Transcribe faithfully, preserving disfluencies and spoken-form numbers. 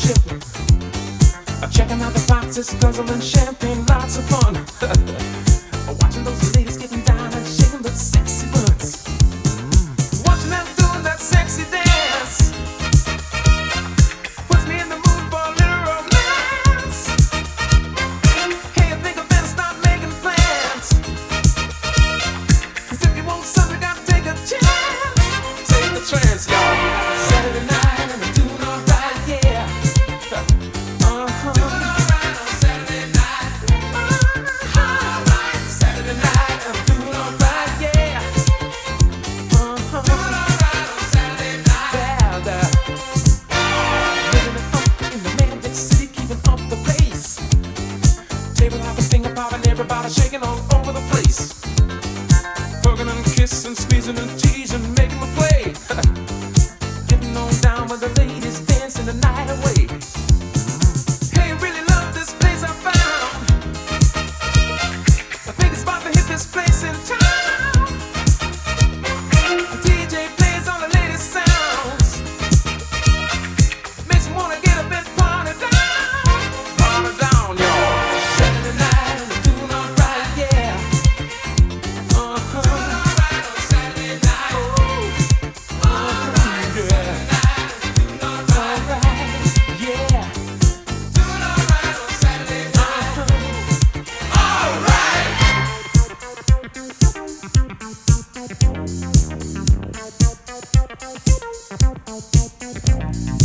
I'm checking out the boxes, guzzling champagne, lots of fun. Watching those ladies getting down and shaking the sexy butts. Watching them doing that sexy dance puts me in the mood for a little romance. Hey, I think I better start making plans, 'cause if you want something, you gotta take a chance. Take the chance, y'all. Saturday night and I'm doing alright, yeah. Uh-huh. Doing alright on Saturday night. Alright, Saturday night I'm doing alright, yeah. Uh-huh. Doing alright on Saturday night. Yeah, the living it up in the Magic City, keeping up the pace. Table hopping, finger popping, everybody shaking all over the place. Hugging and kissing, squeezing and teasing, making me play. Getting on down with the ladies, dancing the night away. Hey, really love this place I found. I think it's about to hit this place in town. The D J plays all the latest sounds. Makes me wanna get up and party down. Party down, y'all. Saturday night and I'm doing alright, yeah. Uh-huh. Doing alright on Saturday night. Ooh. Alright, yeah. Alright, yeah. Doing alright on Saturday night. Uh-huh. Alright.